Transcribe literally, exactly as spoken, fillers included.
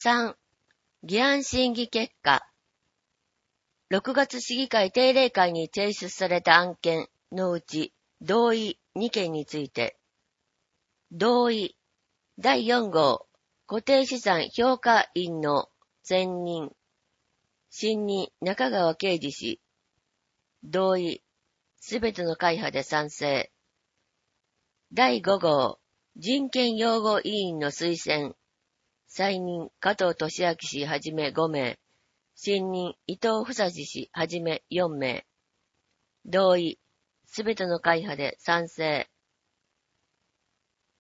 さん、議案審議結果。ろくがつ市議会定例会に提出された案件のうち、同意にけんについて、同意だいよん号固定資産評価員の前任、新任中川圭司氏、同意、すべての会派で賛成。だいご号人権擁護委員の推薦、再任加藤俊明氏はじめごめい、新任伊藤房司氏はじめよんめい、同意、すべての会派で賛成。